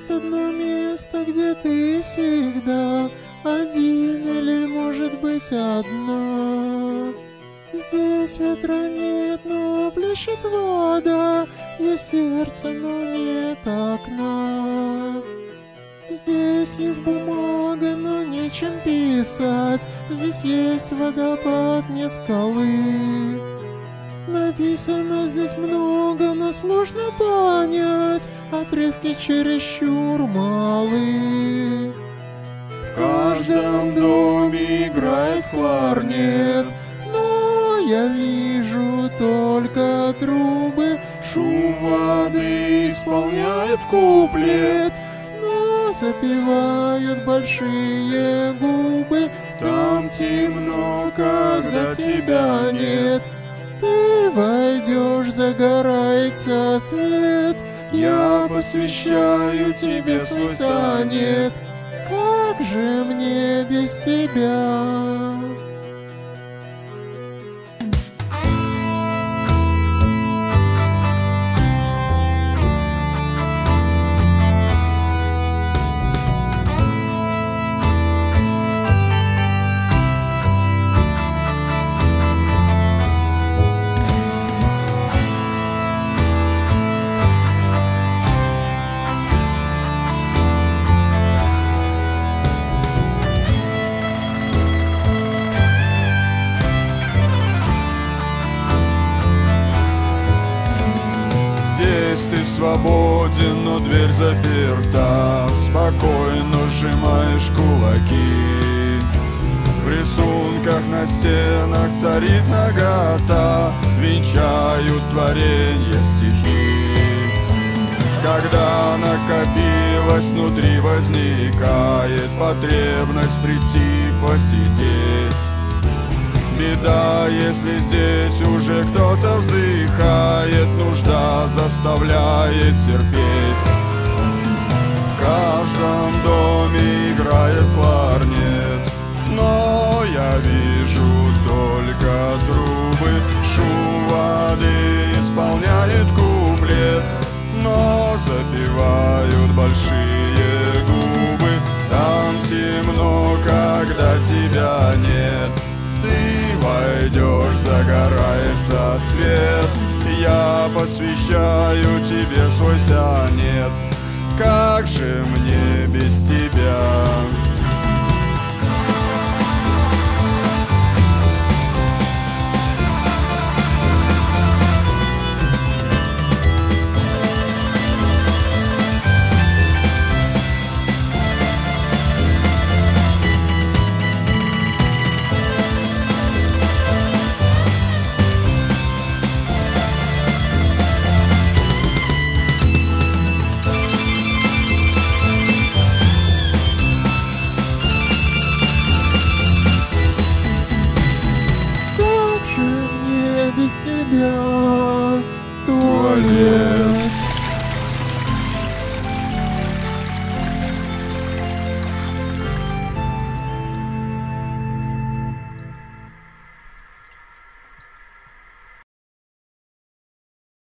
есть одно место, где ты всегда один или, может быть, одна. Здесь ветра нет, но плещет вода, есть сердце, но нет окна. Здесь есть бумага, но нечем писать, здесь есть водопад, нет скалы. Написано здесь много, но сложно понять, отрывки чересчур малы. В каждом доме играет кларнет, но я вижу только трубы. Шум воды исполняет куплет, но запевают большие губы. Там темно, когда тебя нет. Ты войдешь, загорается свет. Я посвящаю тебе свой сонет. Как же мне без тебя? Свободен, но дверь заперта. Спокойно сжимаешь кулаки. В рисунках на стенах царит нагота, венчают творенье стихи. Когда накопилось внутри, возникает потребность прийти посидеть. Беда, если здесь уже кто-то вздыхает, нужда заставляет терпеть. В каждом доме играет кларнет, но я вижу только трубы. Шум воды исполняет куплет, но запевают большие губы. Там темно, когда тебя нет. Ты войдешь, загорается свет. Я посвящаю тебе свой сонет. Как же мне без тебя?